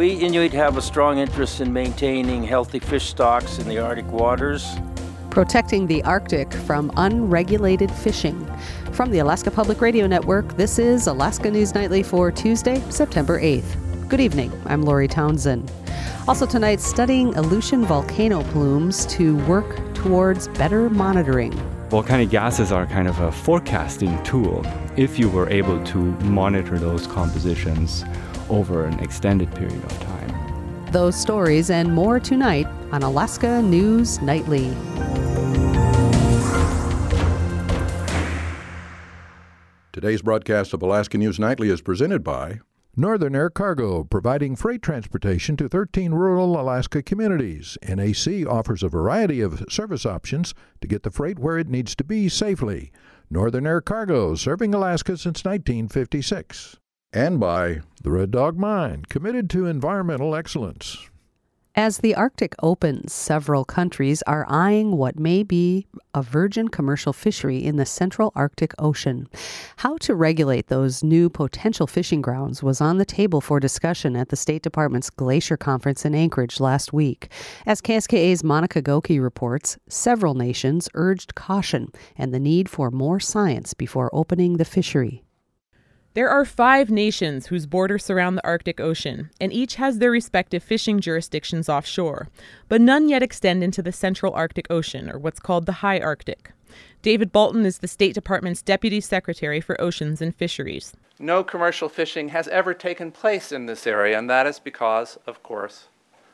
We Inuit have a strong interest in maintaining healthy fish stocks in the Arctic waters. Protecting the Arctic from unregulated fishing. From the Alaska Public Radio Network, this is Alaska News Nightly for Tuesday, September 8th. Good evening, I'm Lori Townsend. Also tonight, studying Aleutian volcano plumes to work towards better monitoring. Volcanic gases are kind of a forecasting tool if you were able to monitor those compositions over an extended period of time. Those stories and more tonight on Alaska News Nightly. Today's broadcast of Alaska News Nightly is presented by Northern Air Cargo, providing freight transportation to 13 rural Alaska communities. NAC offers a variety of service options to get the freight where it needs to be safely. Northern Air Cargo, serving Alaska since 1956. And by the Red Dog Mine, committed to environmental excellence. As the Arctic opens, several countries are eyeing what may be a virgin commercial fishery in the central Arctic Ocean. How to regulate those new potential fishing grounds was on the table for discussion at the State Department's Glacier Conference in Anchorage last week. As KSKA's Monica Goki reports, several nations urged caution and the need for more science before opening the fishery. There are 5 nations whose borders surround the Arctic Ocean, and each has their respective fishing jurisdictions offshore, but none yet extend into the central Arctic Ocean, or what's called the High Arctic. David Bolton is the State Department's Deputy Secretary for Oceans and Fisheries. No commercial fishing has ever taken place in this area, and that is because, of course,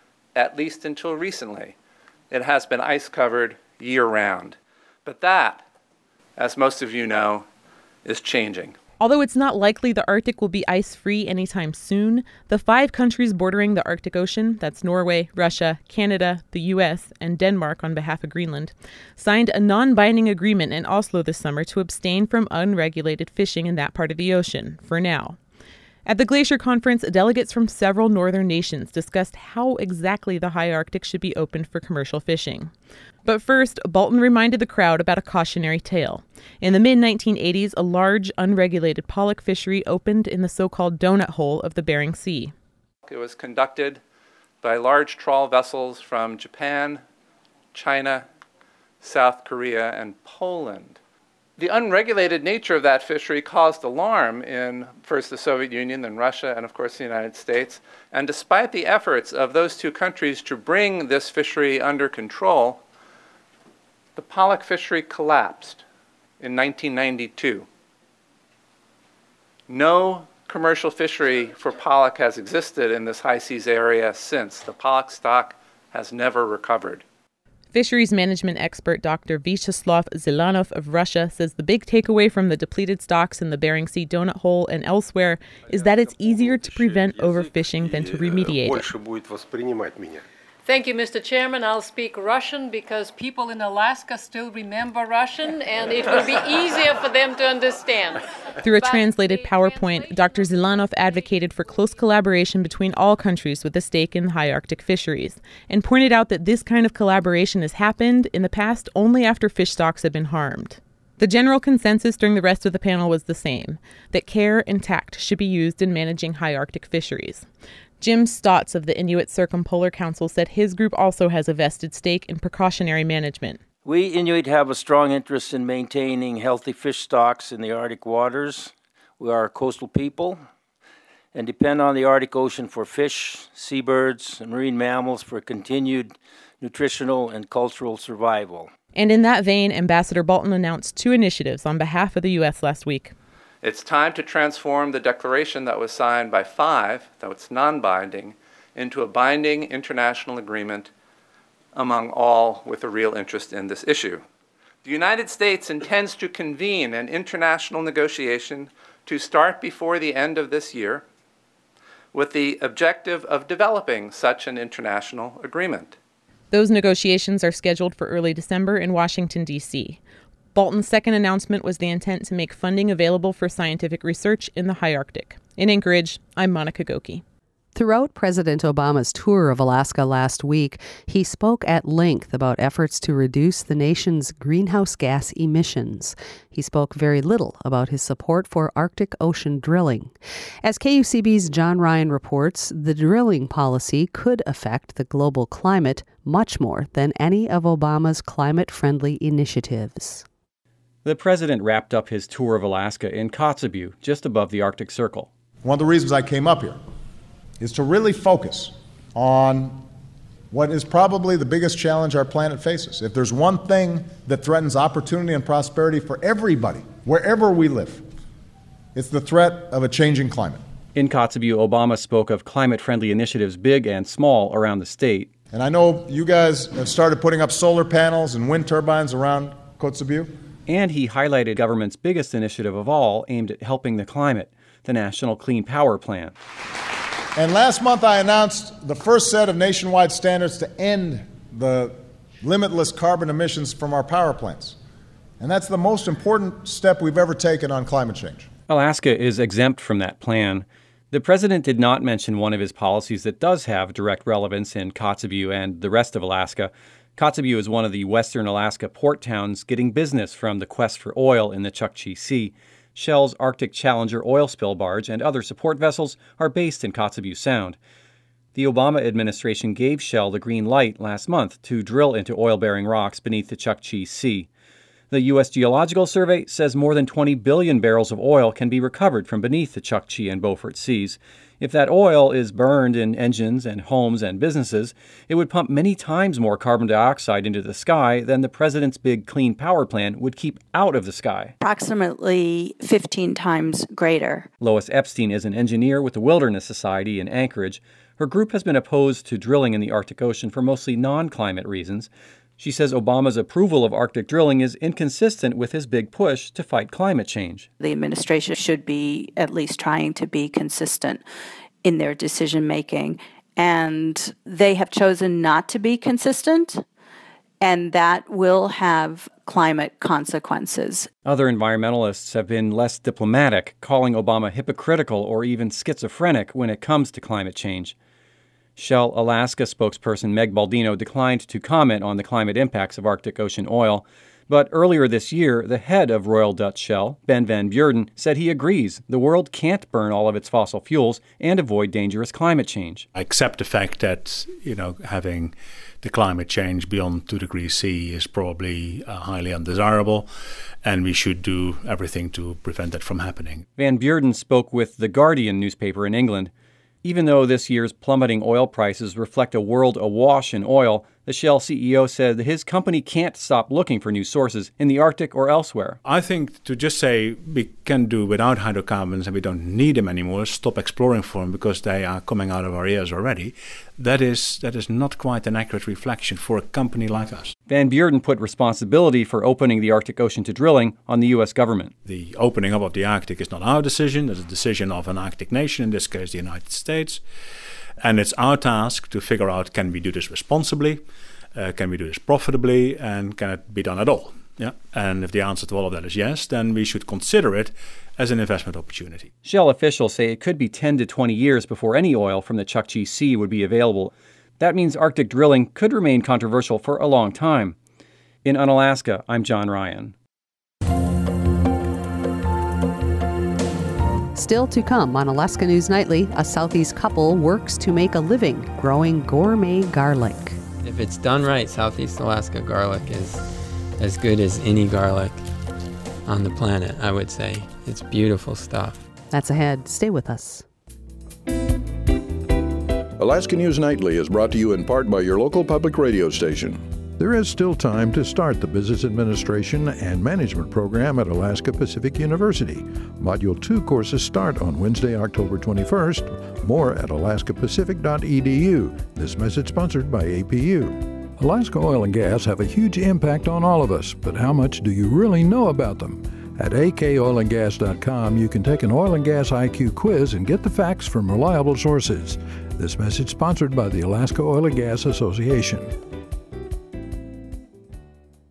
at least until recently, it has been ice-covered year-round. But that, as most of you know, is changing. Although it's not likely the Arctic will be ice-free anytime soon, the 5 countries bordering the Arctic Ocean, that's Norway, Russia, Canada, the U.S., and Denmark on behalf of Greenland, signed a non-binding agreement in Oslo this summer to abstain from unregulated fishing in that part of the ocean, for now. At the Glacier Conference, delegates from several northern nations discussed how exactly the high Arctic should be opened for commercial fishing. But first, Bolton reminded the crowd about a cautionary tale. In the mid-1980s, a large, unregulated pollock fishery opened in the so-called donut hole of the Bering Sea. It was conducted by large trawl vessels from Japan, China, South Korea, and Poland. The unregulated nature of that fishery caused alarm in first the Soviet Union, then Russia, and of course the United States. And despite the efforts of those 2 countries to bring this fishery under control, the pollock fishery collapsed in 1992. No commercial fishery for pollock has existed in this high seas area since. The pollock stock has never recovered. Fisheries management expert Dr. Vyacheslav Zelanov of Russia says the big takeaway from the depleted stocks in the Bering Sea donut hole and elsewhere is that it's easier to prevent overfishing than to remediate it. Thank you, Mr. Chairman. I'll speak Russian because people in Alaska still remember Russian, and it will be easier for them to understand. Through a translated PowerPoint, Dr. Zelanov advocated for close collaboration between all countries with a stake in high Arctic fisheries, and pointed out that this kind of collaboration has happened in the past only after fish stocks have been harmed. The general consensus during the rest of the panel was the same, that care and tact should be used in managing high Arctic fisheries. Jim Stotts of the Inuit Circumpolar Council said his group also has a vested stake in precautionary management. We Inuit have a strong interest in maintaining healthy fish stocks in the Arctic waters. We are a coastal people and depend on the Arctic Ocean for fish, seabirds, and marine mammals for continued nutritional and cultural survival. And in that vein, Ambassador Bolton announced 2 initiatives on behalf of the U.S. last week. It's time to transform the declaration that was signed by 5, though it's non-binding, into a binding international agreement among all with a real interest in this issue. The United States intends to convene an international negotiation to start before the end of this year with the objective of developing such an international agreement. Those negotiations are scheduled for early December in Washington, D.C. Bolton's second announcement was the intent to make funding available for scientific research in the high Arctic. In Anchorage, I'm Monica Goki. Throughout President Obama's tour of Alaska last week, he spoke at length about efforts to reduce the nation's greenhouse gas emissions. He spoke very little about his support for Arctic Ocean drilling. As KUCB's John Ryan reports, the drilling policy could affect the global climate much more than any of Obama's climate-friendly initiatives. The president wrapped up his tour of Alaska in Kotzebue, just above the Arctic Circle. One of the reasons I came up here is to really focus on what is probably the biggest challenge our planet faces. If there's one thing that threatens opportunity and prosperity for everybody, wherever we live, it's the threat of a changing climate. In Kotzebue, Obama spoke of climate-friendly initiatives big and small around the state. And I know you guys have started putting up solar panels and wind turbines around Kotzebue. And he highlighted government's biggest initiative of all aimed at helping the climate, the National Clean Power Plan. And last month I announced the first set of nationwide standards to end the limitless carbon emissions from our power plants. And that's the most important step we've ever taken on climate change. Alaska is exempt from that plan. The president did not mention one of his policies that does have direct relevance in Kotzebue and the rest of Alaska. Kotzebue is one of the western Alaska port towns getting business from the quest for oil in the Chukchi Sea. Shell's Arctic Challenger oil spill barge and other support vessels are based in Kotzebue Sound. The Obama administration gave Shell the green light last month to drill into oil-bearing rocks beneath the Chukchi Sea. The U.S. Geological Survey says more than 20 billion barrels of oil can be recovered from beneath the Chukchi and Beaufort Seas. If that oil is burned in engines and homes and businesses, it would pump many times more carbon dioxide into the sky than the president's big clean power plan would keep out of the sky. Approximately 15 times greater. Lois Epstein is an engineer with the Wilderness Society in Anchorage. Her group has been opposed to drilling in the Arctic Ocean for mostly non-climate reasons. She says Obama's approval of Arctic drilling is inconsistent with his big push to fight climate change. The administration should be at least trying to be consistent in their decision-making, and they have chosen not to be consistent, and that will have climate consequences. Other environmentalists have been less diplomatic, calling Obama hypocritical or even schizophrenic when it comes to climate change. Shell Alaska spokesperson Meg Baldino declined to comment on the climate impacts of Arctic Ocean oil. But earlier this year, the head of Royal Dutch Shell, Ben van Beurden, said he agrees the world can't burn all of its fossil fuels and avoid dangerous climate change. I accept the fact that, having the climate change beyond 2 degrees C is probably highly undesirable, and we should do everything to prevent that from happening. Van Beurden spoke with The Guardian newspaper in England. Even though this year's plummeting oil prices reflect a world awash in oil, the Shell CEO said that his company can't stop looking for new sources in the Arctic or elsewhere. I think to just say we can do without hydrocarbons and we don't need them anymore, stop exploring for them because they are coming out of our ears already, that is not quite an accurate reflection for a company like us. Van Beurden put responsibility for opening the Arctic Ocean to drilling on the U.S. government. The opening up of the Arctic is not our decision. It's a decision of an Arctic nation, in this case the United States. And it's our task to figure out, can we do this responsibly, can we do this profitably, and can it be done at all? Yeah. And if the answer to all of that is yes, then we should consider it as an investment opportunity. Shell officials say it could be 10 to 20 years before any oil from the Chukchi Sea would be available. That means Arctic drilling could remain controversial for a long time. In Unalaska, I'm John Ryan. Still to come on Alaska News Nightly, a Southeast couple works to make a living growing gourmet garlic. If it's done right, Southeast Alaska garlic is as good as any garlic on the planet, I would say. It's beautiful stuff. That's ahead. Stay with us. Alaska News Nightly is brought to you in part by your local public radio station. There is still time to start the Business Administration and Management program at Alaska Pacific University. Module 2 courses start on Wednesday, October 21st. More at alaskapacific.edu. This message sponsored by APU. Alaska Oil and Gas have a huge impact on all of us, but how much do you really know about them? At akoilandgas.com, you can take an oil and gas IQ quiz and get the facts from reliable sources. This message sponsored by the Alaska Oil and Gas Association.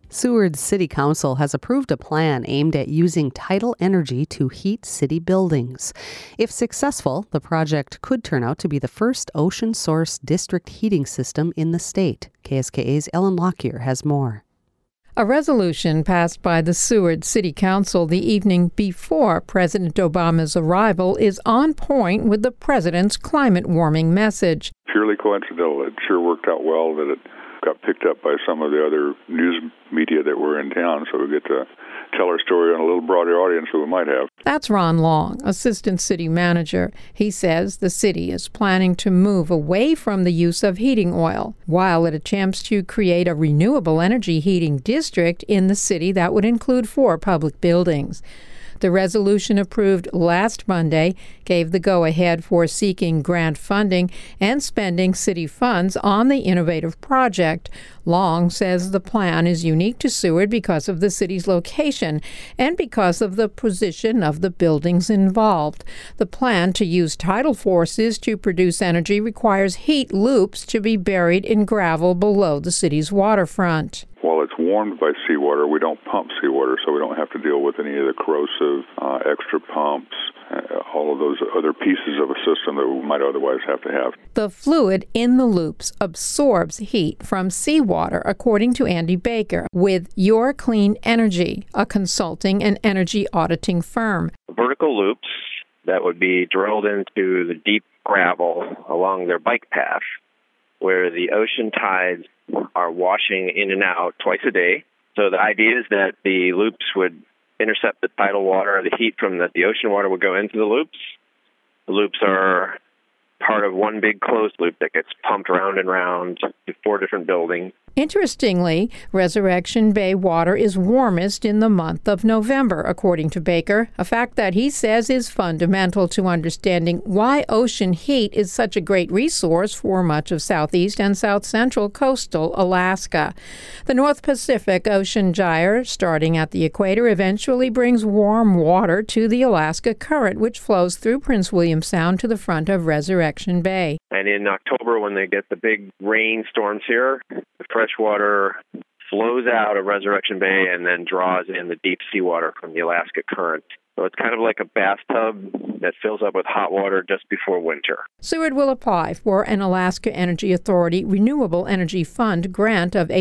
Seward City Council has approved a plan aimed at using tidal energy to heat city buildings. If successful, the project could turn out to be the first ocean source district heating system in the state. KSKA's Ellen Lockyer has more. A resolution passed by the Seward City Council the evening before President Obama's arrival is on point with the president's climate warming message. Purely coincidental. It sure worked out well that it got picked up by some of the other news media that were in town, so we get to tell our story on a little broader audience than we might have. That's Ron Long, assistant city manager. He says the city is planning to move away from the use of heating oil, while it attempts to create a renewable energy heating district in the city that would include 4 public buildings. The resolution approved last Monday gave the go-ahead for seeking grant funding and spending city funds on the innovative project. Long says the plan is unique to Seward because of the city's location and because of the position of the buildings involved. The plan to use tidal forces to produce energy requires heat loops to be buried in gravel below the city's waterfront. While it's warmed by seawater, we don't pump seawater, so we don't have to deal with any of the corrosive extra pumps, all of those other pieces of a system that we might otherwise have to have. The fluid in the loops absorbs heat from seawater, according to Andy Baker, with Your Clean Energy, a consulting and energy auditing firm. Vertical loops that would be drilled into the deep gravel along their bike path, where the ocean tides are washing in and out twice a day. So the idea is that the loops would intercept the tidal water, the heat from the ocean water would go into the loops. The loops are part of one big closed loop that gets pumped round and round to 4 different buildings. Interestingly, Resurrection Bay water is warmest in the month of November, according to Baker, a fact that he says is fundamental to understanding why ocean heat is such a great resource for much of southeast and south central coastal Alaska. The North Pacific Ocean gyre, starting at the equator, eventually brings warm water to the Alaska Current, which flows through Prince William Sound to the front of Resurrection Bay. And in October, when they get the big rainstorms here, the fresh water flows out of Resurrection Bay and then draws in the deep seawater from the Alaska Current. So it's kind of like a bathtub that fills up with hot water just before winter. Seward will apply for an Alaska Energy Authority Renewable Energy Fund grant of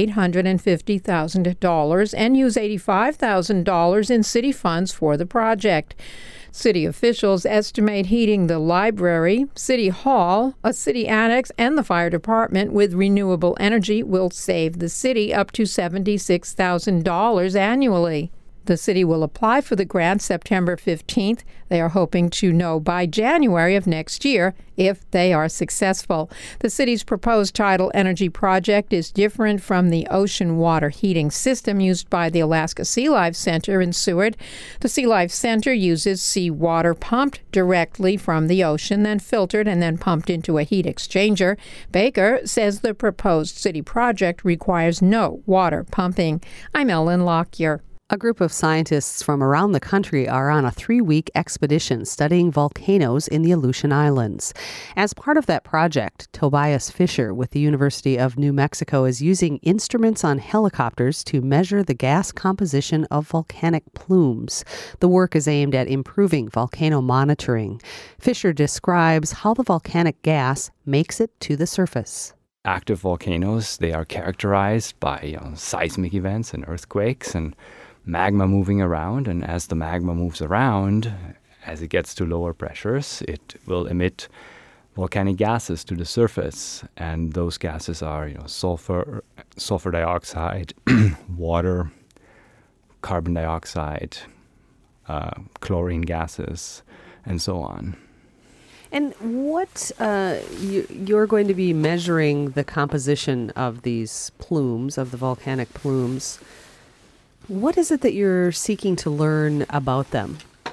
$850,000 and use $85,000 in city funds for the project. City officials estimate heating the library, City Hall, a city annex, and the fire department with renewable energy will save the city up to $76,000 annually. The city will apply for the grant September 15th. They are hoping to know by January of next year if they are successful. The city's proposed tidal energy project is different from the ocean water heating system used by the Alaska Sea Life Center in Seward. The Sea Life Center uses seawater pumped directly from the ocean, then filtered and then pumped into a heat exchanger. Baker says the proposed city project requires no water pumping. I'm Ellen Lockyer. A group of scientists from around the country are on a 3-week expedition studying volcanoes in the Aleutian Islands. As part of that project, Tobias Fisher with the University of New Mexico is using instruments on helicopters to measure the gas composition of volcanic plumes. The work is aimed at improving volcano monitoring. Fisher describes how the volcanic gas makes it to the surface. Active volcanoes, they are characterized by seismic events and earthquakes and magma moving around, and as the magma moves around, as it gets to lower pressures, it will emit volcanic gases to the surface, and those gases are sulfur dioxide, water, carbon dioxide, chlorine gases, and so on. And what you're going to be measuring the composition of these plumes, of the volcanic plumes. What is it that you're seeking to learn about them?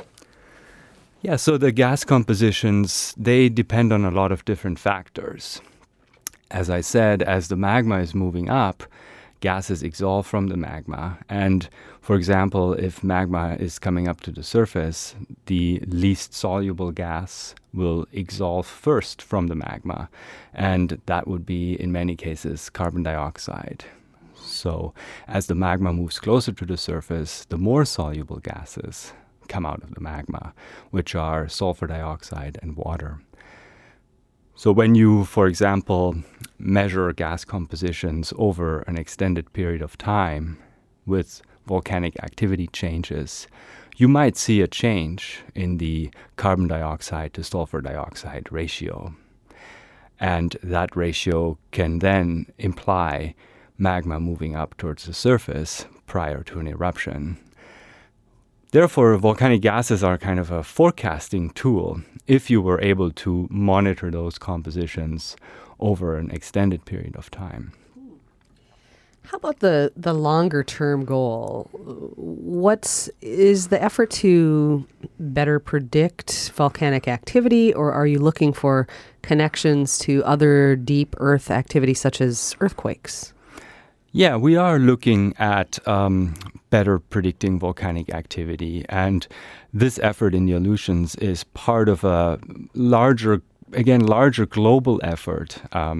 Yeah, so the gas compositions, they depend on a lot of different factors. As I said, as the magma is moving up, gases exhaust from the magma. And for example, if magma is coming up to the surface, the least soluble gas will exhaust first from the magma. And that would be, in many cases, carbon dioxide. So as the magma moves closer to the surface, the more soluble gases come out of the magma, which are sulfur dioxide and water. So when you, for example, measure gas compositions over an extended period of time with volcanic activity changes, you might see a change in the carbon dioxide to sulfur dioxide ratio. And that ratio can then imply magma moving up towards the surface prior to an eruption. Therefore, volcanic gases are kind of a forecasting tool if you were able to monitor those compositions over an extended period of time. How about the longer term goal? What is the effort to better predict volcanic activity, or are you looking for connections to other deep earth activity such as earthquakes? Yeah, we are looking at better predicting volcanic activity, and this effort in the Aleutians is part of a larger global effort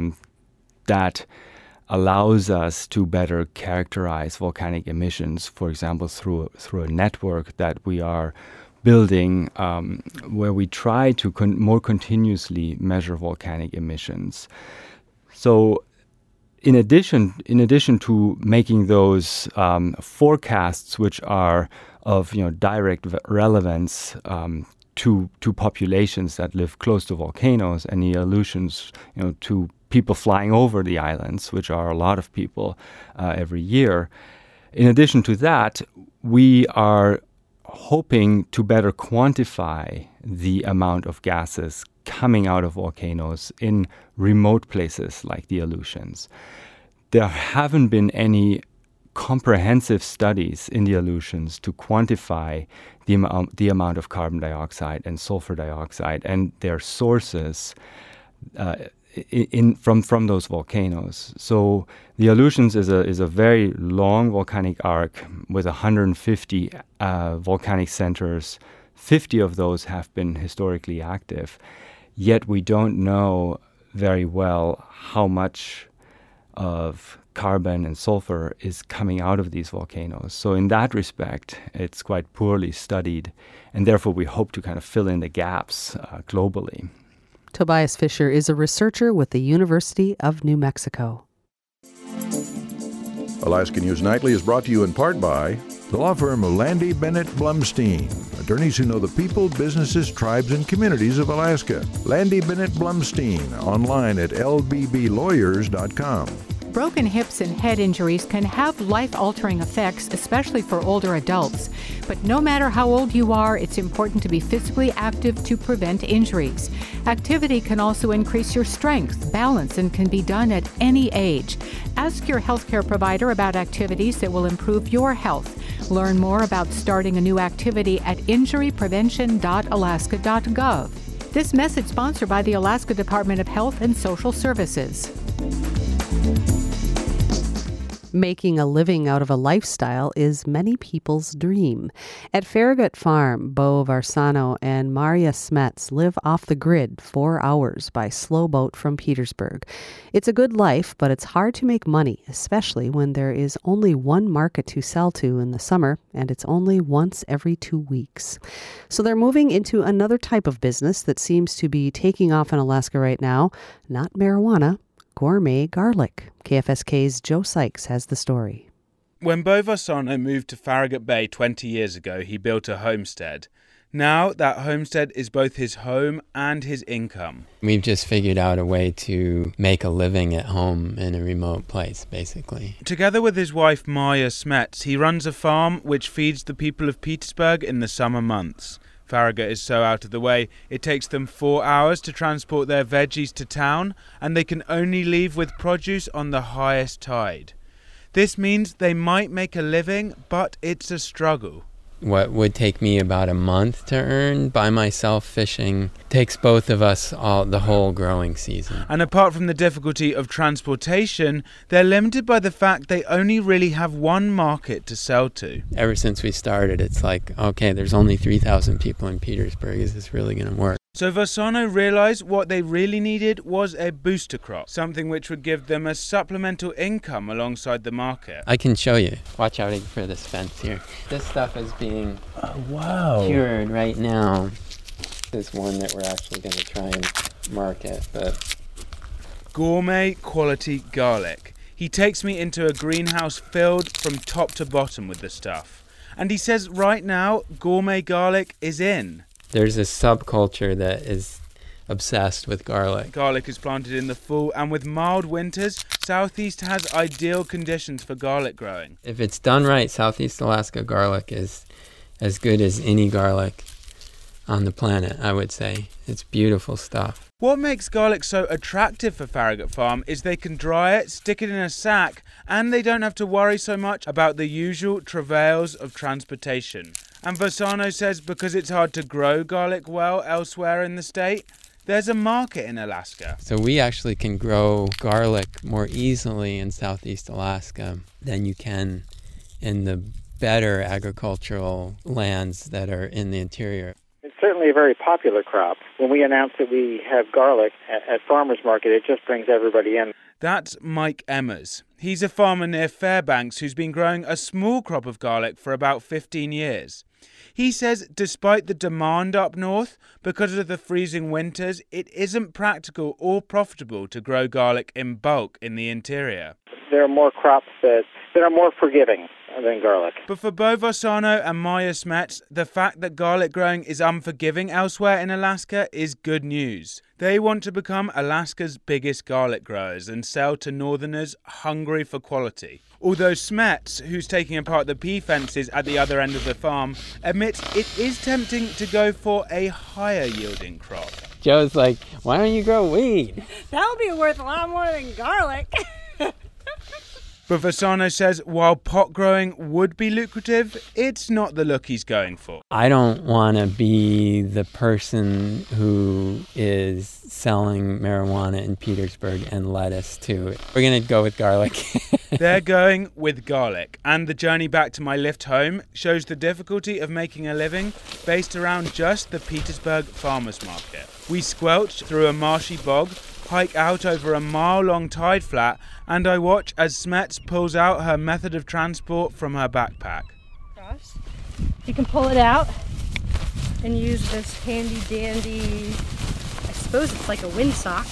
that allows us to better characterize volcanic emissions, for example, through a network that we are building where we try to more continuously measure volcanic emissions. So in addition to making those forecasts, which are of direct relevance to populations that live close to volcanoes, and the Aleutians, to people flying over the islands, which are a lot of people every year. In addition to that, we are hoping to better quantify the amount of gases coming out of volcanoes in remote places like the Aleutians. There haven't been any comprehensive studies in the Aleutians to quantify the amount of carbon dioxide and sulfur dioxide and their sources from those volcanoes. So the Aleutians is a very long volcanic arc with 150 volcanic centers. 50 of those have been historically active, yet we don't know very well how much of carbon and sulfur is coming out of these volcanoes. So in that respect, it's quite poorly studied, and therefore we hope to kind of fill in the gaps globally. Tobias Fischer is a researcher with the University of New Mexico. Alaska News Nightly is brought to you in part by the law firm of Landy Bennett Blumstein, attorneys who know the people, businesses, tribes, and communities of Alaska. Landy Bennett Blumstein, online at lbblawyers.com. Broken hips and head injuries can have life-altering effects, especially for older adults. But no matter how old you are, it's important to be physically active to prevent injuries. Activity can also increase your strength, balance, and can be done at any age. Ask your healthcare provider about activities that will improve your health. Learn more about starting a new activity at injuryprevention.alaska.gov. This message sponsored by the Alaska Department of Health and Social Services. Making a living out of a lifestyle is many people's dream. At Farragut Farm, Bo Varsano and Maria Smets live off the grid 4 hours by slow boat from Petersburg. It's a good life, but it's hard to make money, especially when there is only one market to sell to in the summer, and it's only once every 2 weeks. So they're moving into another type of business that seems to be taking off in Alaska right now, not marijuana, gourmet garlic. KFSK's Joe Sykes has the story. When Bo Varsano moved to Farragut Bay 20 years ago, he built a homestead. Now that homestead is both his home and his income. We've just figured out a way to make a living at home in a remote place, basically. Together with his wife Maya Smets, he runs a farm which feeds the people of Petersburg in the summer months. Farragut is so out of the way, it takes them 4 hours to transport their veggies to town, and they can only leave with produce on the highest tide. This means they might make a living, but it's a struggle. What would take me about a month to earn by myself fishing takes both of us the whole growing season. And apart from the difficulty of transportation, they're limited by the fact they only really have one market to sell to. Ever since we started, it's like, okay, there's only 3,000 people in Petersburg. Is this really going to work? So Varsano realized what they really needed was a booster crop, something which would give them a supplemental income alongside the market. I can show you. Watch out for this fence here. This stuff is being cured right now. This is one that we're actually going to try and market, but gourmet quality garlic. He takes me into a greenhouse filled from top to bottom with the stuff. And he says right now, gourmet garlic is in. There's a subculture that is obsessed with garlic. Garlic is planted in the fall, and with mild winters, Southeast has ideal conditions for garlic growing. If it's done right, Southeast Alaska garlic is as good as any garlic on the planet, I would say. It's beautiful stuff. What makes garlic so attractive for Farragut Farm is they can dry it, stick it in a sack, and they don't have to worry so much about the usual travails of transportation. And Varsano says because it's hard to grow garlic well elsewhere in the state, there's a market in Alaska. So we actually can grow garlic more easily in Southeast Alaska than you can in the better agricultural lands that are in the interior. It's certainly a very popular crop. When we announce that we have garlic at farmers market, it just brings everybody in. That's Mike Emmers. He's a farmer near Fairbanks who's been growing a small crop of garlic for about 15 years. He says despite the demand up north, because of the freezing winters, it isn't practical or profitable to grow garlic in bulk in the interior. There are more crops that are more forgiving than garlic. But for Bo Varsano and Maya Smets, the fact that garlic growing is unforgiving elsewhere in Alaska is good news. They want to become Alaska's biggest garlic growers and sell to northerners hungry for quality. Although Smets, who's taking apart the pea fences at the other end of the farm, admits it is tempting to go for a higher yielding crop. Joe's like, why don't you grow weed? That'll be worth a lot more than garlic. But Varsano says while pot growing would be lucrative, it's not the look he's going for. I don't want to be the person who is selling marijuana in Petersburg and lettuce too. We're going to go with garlic. They're going with garlic, and the journey back to my lift home shows the difficulty of making a living based around just the Petersburg farmers market. We squelch through a marshy bog, hike out over a mile-long tide flat, and I watch as Smets pulls out her method of transport from her backpack. You can pull it out and use this handy-dandy, I suppose it's like a windsock,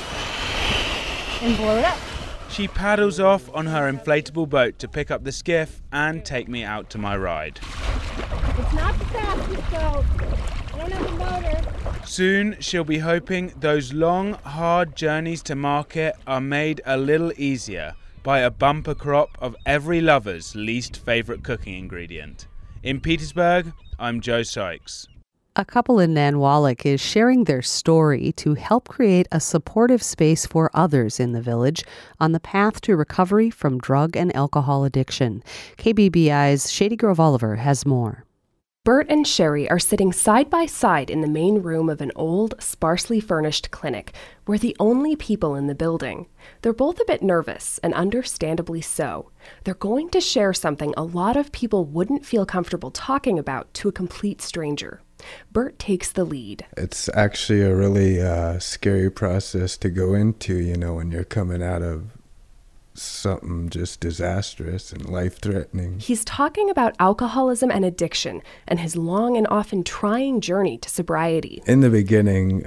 and blow it up. She paddles off on her inflatable boat to pick up the skiff and take me out to my ride. It's not the fastest boat. I don't have a motor. Soon she'll be hoping those long, hard journeys to market are made a little easier by a bumper crop of every lover's least favorite cooking ingredient. In Petersburg, I'm Joe Sykes. A couple in Nanwalek is sharing their story to help create a supportive space for others in the village on the path to recovery from drug and alcohol addiction. KBBI's Shady Grove Oliver has more. Bert and Sherry are sitting side by side in the main room of an old, sparsely furnished clinic. We're the only people in the building. They're both a bit nervous, and understandably so. They're going to share something a lot of people wouldn't feel comfortable talking about to a complete stranger. Bert takes the lead. It's actually a really scary process to go into, when you're coming out of something just disastrous and life-threatening. He's talking about alcoholism and addiction and his long and often trying journey to sobriety. In the beginning,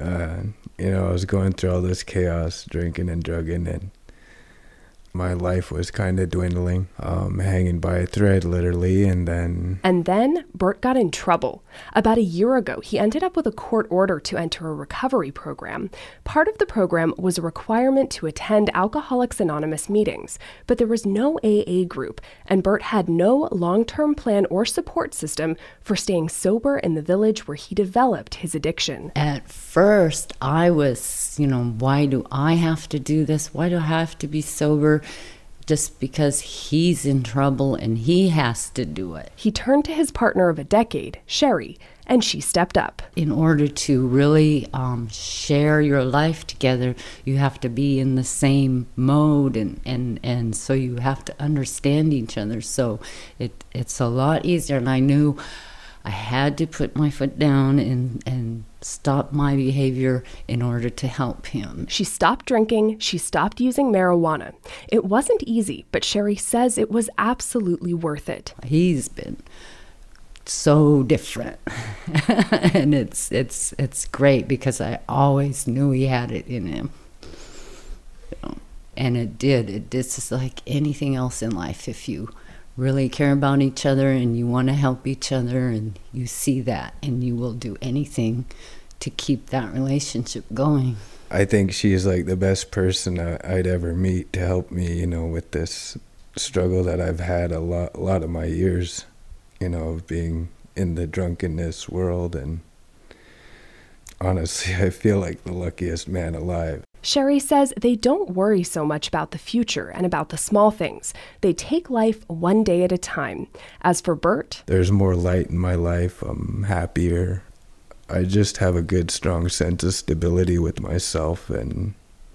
I was going through all this chaos, drinking and drugging, and my life was kind of dwindling, hanging by a thread, literally, and then Bert got in trouble. About a year ago, he ended up with a court order to enter a recovery program. Part of the program was a requirement to attend Alcoholics Anonymous meetings, but there was no AA group, and Bert had no long-term plan or support system for staying sober in the village where he developed his addiction. At first, I was, why do I have to do this? Why do I have to be sober? Just because he's in trouble and he has to do it. He turned to his partner of a decade, Sherry, and she stepped up. In order to really share your life together, you have to be in the same mode, and so you have to understand each other. So it's a lot easier, and I knew I had to put my foot down and stop my behavior in order to help him. She stopped drinking. She stopped using marijuana. It wasn't easy, but Sherry says it was absolutely worth it. He's been so different. And it's great because I always knew he had it in him. And it did. It's just like anything else in life. If you really care about each other and you want to help each other and you see that, and you will do anything to keep that relationship going. I think she's like the best person I'd ever meet to help me, with this struggle that I've had a lot of my years, of being in the drunkenness world. And honestly, I feel like the luckiest man alive. Sherry says they don't worry so much about the future and about the small things. They take life one day at a time. As for Bert, there's more light in my life. I'm happier. I just have a good, strong sense of stability with myself, and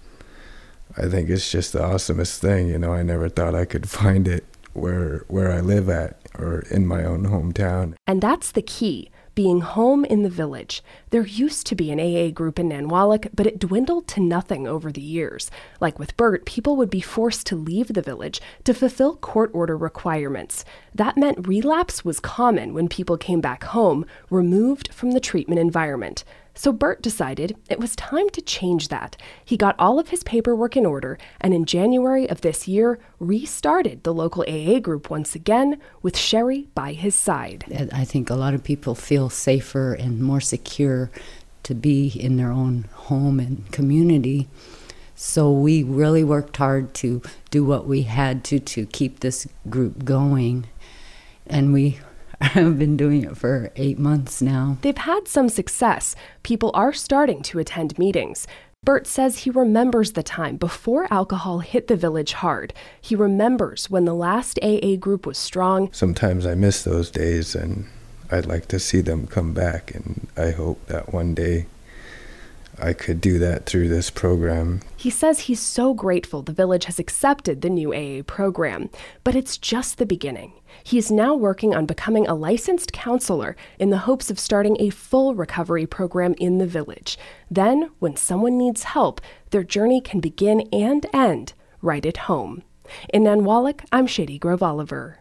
I think it's just the awesomest thing. I never thought I could find it where I live at or in my own hometown. And that's the key. Being home in the village. There used to be an AA group in Nanwalek, but it dwindled to nothing over the years. Like with Bert, people would be forced to leave the village to fulfill court order requirements. That meant relapse was common when people came back home, removed from the treatment environment. So Bert decided it was time to change that. He got all of his paperwork in order, and in January of this year, restarted the local AA group once again with Sherry by his side. I think a lot of people feel safer and more secure to be in their own home and community. So we really worked hard to do what we had to keep this group going. And we have been doing it for 8 months now. They've had some success. People are starting to attend meetings. Bert says he remembers the time before alcohol hit the village hard. He remembers when the last AA group was strong. Sometimes I miss those days, and I'd like to see them come back, and I hope that one day I could do that through this program. He says he's so grateful the village has accepted the new AA program, but it's just the beginning. He is now working on becoming a licensed counselor in the hopes of starting a full recovery program in the village. Then, when someone needs help, their journey can begin and end right at home. In Nanwalek, I'm Shady Grove Oliver.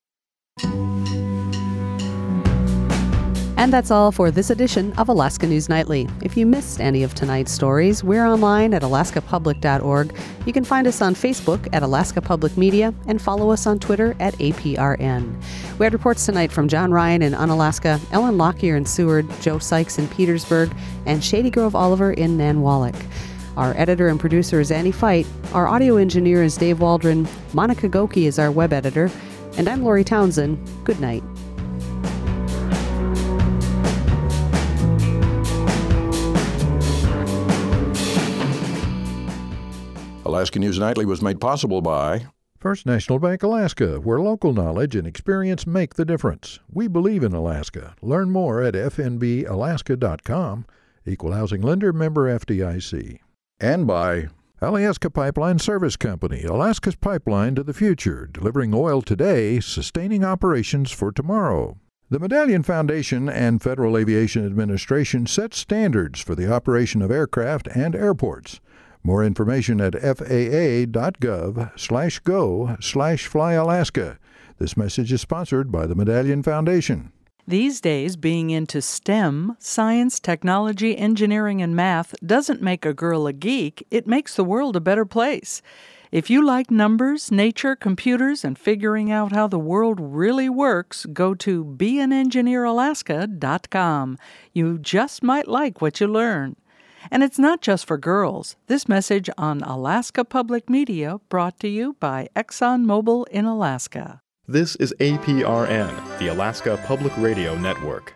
And that's all for this edition of Alaska News Nightly. If you missed any of tonight's stories, we're online at alaskapublic.org. You can find us on Facebook at Alaska Public Media and follow us on Twitter at APRN. We had reports tonight from John Ryan in Unalaska, Ellen Lockyer in Seward, Joe Sykes in Petersburg, and Shady Grove Oliver in Nanwalek. Our editor and producer is Annie Fite. Our audio engineer is Dave Waldron. Monica Goki is our web editor. And I'm Lori Townsend. Good night. Alaska News Nightly was made possible by First National Bank Alaska, where local knowledge and experience make the difference. We believe in Alaska. Learn more at fnbalaska.com. Equal Housing Lender, member FDIC. And by Alyeska Pipeline Service Company, Alaska's pipeline to the future, delivering oil today, sustaining operations for tomorrow. The Medallion Foundation and Federal Aviation Administration set standards for the operation of aircraft and airports. More information at faa.gov/go/flyalaska. This message is sponsored by the Medallion Foundation. These days, being into STEM, science, technology, engineering, and math doesn't make a girl a geek, it makes the world a better place. If you like numbers, nature, computers, and figuring out how the world really works, go to beanengineeralaska.com. You just might like what you learn. And it's not just for girls. This message on Alaska Public Media brought to you by ExxonMobil in Alaska. This is APRN, the Alaska Public Radio Network.